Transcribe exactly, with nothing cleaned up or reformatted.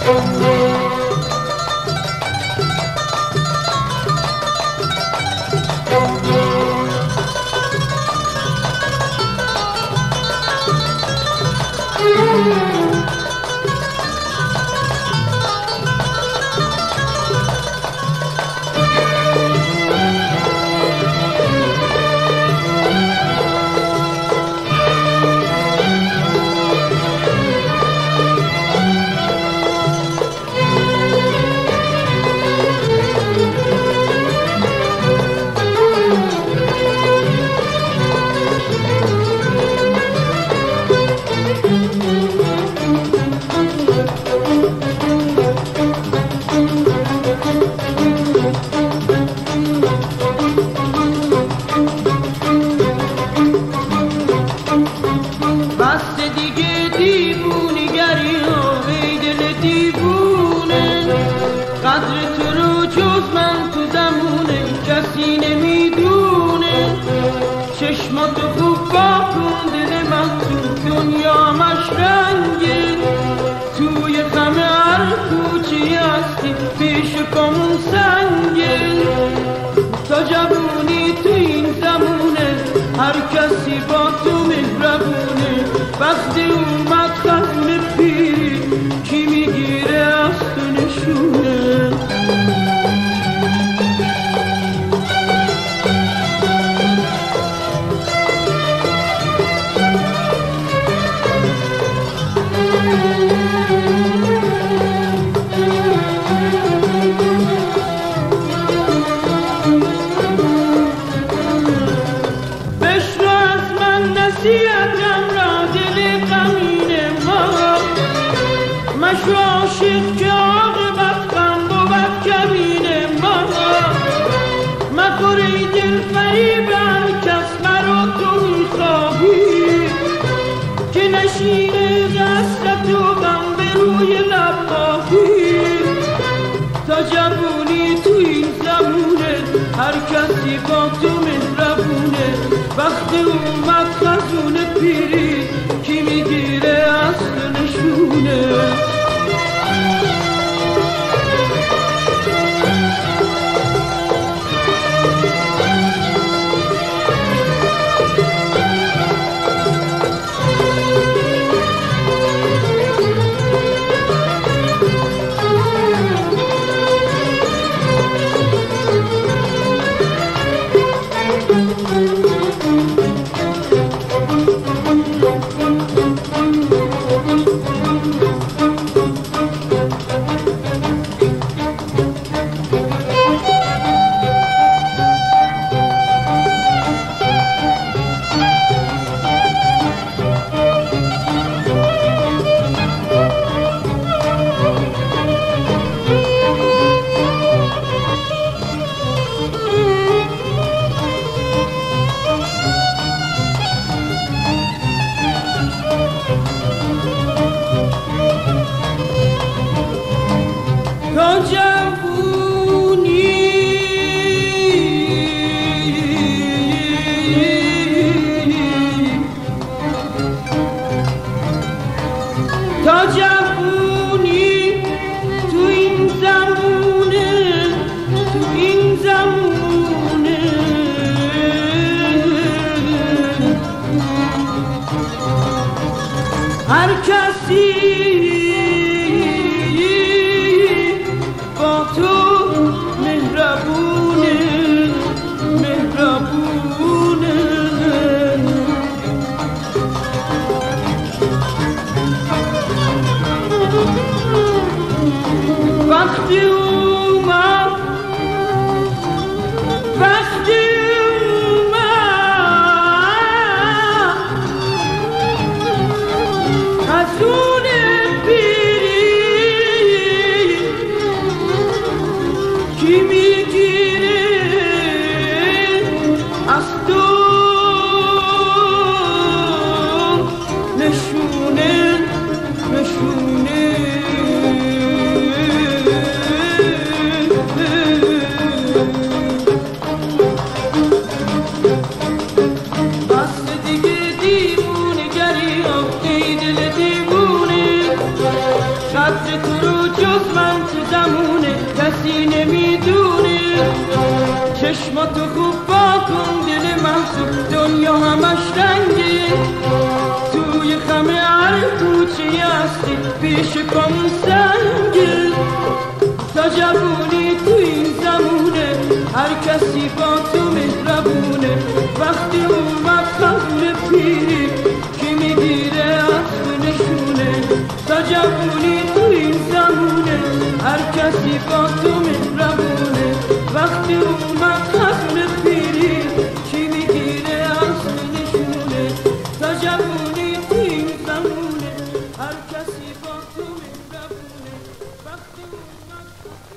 قدر تو رو جز من تو زمونه کسی نمیدونه. چشماتو خوب باکن دل محصول دنیا همش رنگه. توی خمه هر کوچه هستی پیش کن سنگه. تا جوونی تو این زمونه هر کسی با تو مهربونه. وقتی اومد فصل پیری کی میگیره اسب نشونه. تا جوونی تو این زمونه هر کسی با تو مهربونه. وقتی اومد فصل پیری کی میگیره اسب نشونه. تا جوونی تو این زمونه هر کسی با تو مهربونه. وقتی اومد